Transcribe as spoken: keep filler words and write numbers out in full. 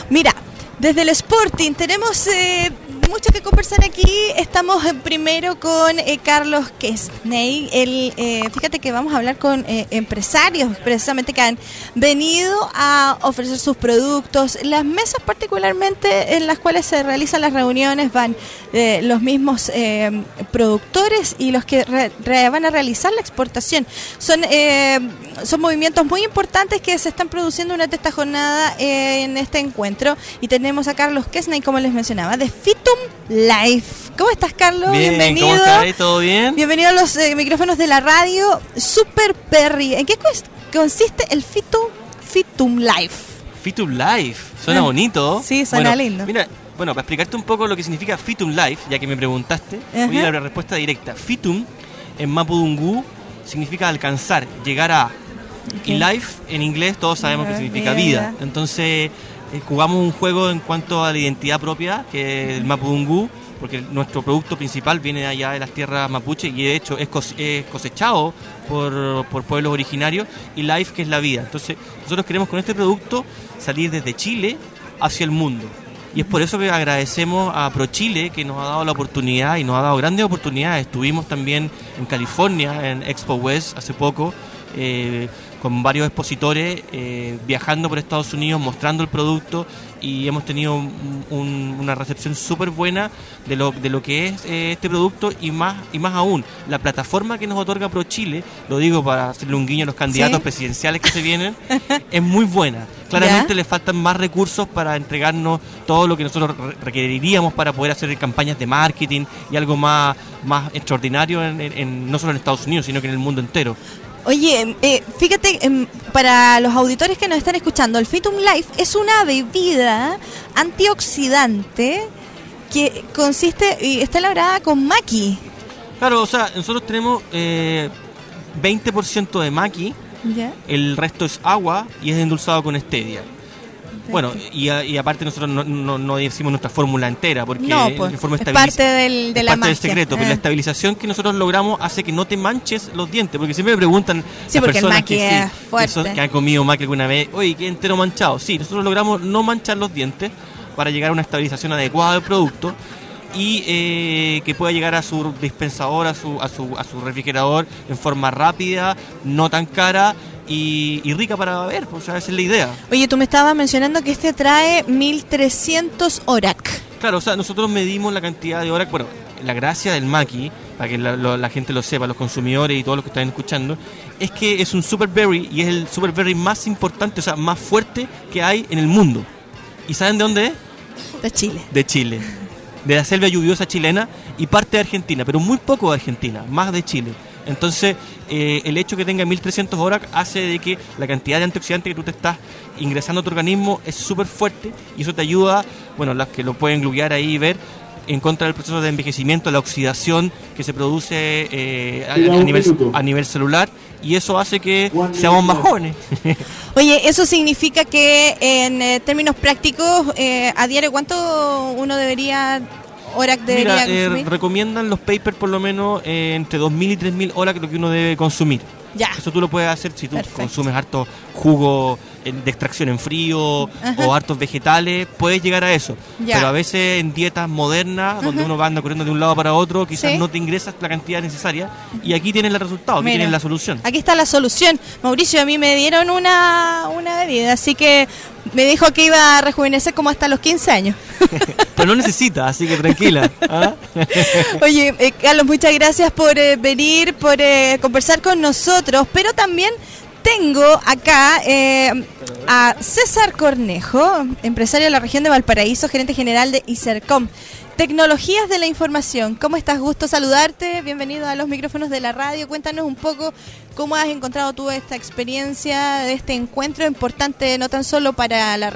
Mira, desde el Sporting tenemos eh, mucho que conversar aquí. Estamos eh, primero con eh, Carlos Kestner. El, eh, fíjate que vamos a hablar con eh, empresarios precisamente que han venido a ofrecer sus productos. Las mesas particularmente en las cuales se realizan las reuniones van eh, los mismos eh, productores y los que re, re, van a realizar la exportación. Son, eh, son movimientos muy importantes que se están produciendo durante esta jornada eh, en este encuentro. Y tenemos a Carlos Kestner, como les mencionaba, de Fitum Life. ¿Cómo estás, Carlos? Bien, bienvenido. ¿cómo estás? ¿Todo bien? Bienvenido a los eh, micrófonos de la radio Super Perry. ¿En qué consiste el Fitum, Fitum Life? Fitum Life, suena ah, bonito. Sí, suena bueno, lindo. Mira, bueno, para explicarte un poco lo que significa Fitum Life, ya que me preguntaste, uh-huh. voy a dar la respuesta directa. Fitum en mapudungún significa alcanzar, llegar a. Okay. Y life en inglés todos sabemos uh, que significa vida. vida. Entonces eh, jugamos un juego en cuanto a la identidad propia, que es el mapudungún, porque nuestro producto principal viene de allá de las tierras mapuche y de hecho es cosechado por, por pueblos originarios, y life, que es la vida. Entonces nosotros queremos con este producto salir desde Chile hacia el mundo. Y es por eso que agradecemos a ProChile, que nos ha dado la oportunidad y nos ha dado grandes oportunidades. Estuvimos también en California, en Expo West, hace poco, eh, con varios expositores, eh, viajando por Estados Unidos, mostrando el producto, y hemos tenido un, un, una recepción súper buena de lo, de lo que es eh, este producto, y más y más aún, la plataforma que nos otorga ProChile, lo digo para hacerle un guiño a los candidatos ¿Sí? presidenciales que se vienen, es muy buena. Claramente ¿Ya? le faltan más recursos para entregarnos todo lo que nosotros requeriríamos para poder hacer campañas de marketing y algo más, más extraordinario, en, en, en, no solo en Estados Unidos, sino que en el mundo entero. Oye, eh, fíjate, eh, para los auditores que nos están escuchando, el Fitum Life es una bebida antioxidante que consiste y está elaborada con maqui. Claro, o sea, nosotros tenemos eh, veinte por ciento de maqui, ¿Ya? el resto es agua y es endulzado con stevia. Bueno, y, y aparte nosotros no, no, no decimos nuestra fórmula entera, porque no, pues, en forma es parte del, de es la parte magia. del secreto, ah. pero la estabilización que nosotros logramos hace que no te manches los dientes, porque siempre me preguntan sí, las personas que, que, sí, que, son, que han comido maqui alguna vez, oye, ¿qué entero manchado? Sí, nosotros logramos no manchar los dientes para llegar a una estabilización adecuada del producto, y eh, que pueda llegar a su dispensador, a su, a su, a su refrigerador en forma rápida, no tan cara, Y, y rica para beber, o sea, esa es la idea. Oye, tú me estabas mencionando que este trae mil trescientos ORAC. Claro, o sea, nosotros medimos la cantidad de ORAC. Bueno, la gracia del maqui, para que la, lo, la gente lo sepa, los consumidores y todos los que están escuchando, es que es un super berry, y es el super berry más importante, o sea, más fuerte que hay en el mundo. ¿Y saben de dónde es? De Chile. De Chile, de la selva lluviosa chilena y parte de Argentina, pero muy poco de Argentina, más de Chile. Entonces, eh, el hecho que tenga mil trescientos ORAC hace de que la cantidad de antioxidantes que tú te estás ingresando a tu organismo es súper fuerte, y eso te ayuda, bueno, las que lo pueden googlear ahí y ver, en contra del proceso de envejecimiento, la oxidación que se produce eh, a, a, nivel, a nivel celular, y eso hace que seamos más jóvenes. Oye, eso significa que en eh, términos prácticos, eh, a diario, ¿cuánto uno debería... ORAC debería Mira, eh, recomiendan los papers por lo menos eh, entre dos mil y tres mil ORAC lo que uno debe consumir. Ya. Eso tú lo puedes hacer si tú Perfecto. consumes harto jugo de extracción en frío, Ajá. o hartos vegetales, puedes llegar a eso. Ya. Pero a veces en dietas modernas, Ajá. donde uno va andando corriendo de un lado para otro, quizás ¿Sí? no te ingresas la cantidad necesaria, y aquí tienes el resultado, aquí Mira, tienes la solución. Aquí está la solución. Mauricio, a mí me dieron una, una bebida, así que me dijo que iba a rejuvenecer como hasta los quince años. Pero no necesita, así que tranquila. ¿Ah? Oye, eh, Carlos, muchas gracias por eh, venir, por eh, conversar con nosotros, pero también tengo acá eh, a César Cornejo, empresario de la región de Valparaíso, gerente general de ICERCOM, Tecnologías de la Información. ¿Cómo estás? Gusto saludarte, bienvenido a los micrófonos de la radio. Cuéntanos un poco cómo has encontrado tú esta experiencia de este encuentro importante, no tan solo para la